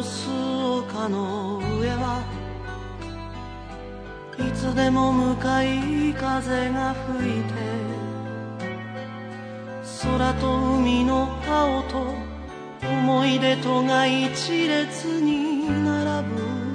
す丘の上はいつでも向かい風が吹いて空と海の青と思い出とが一列に並ぶ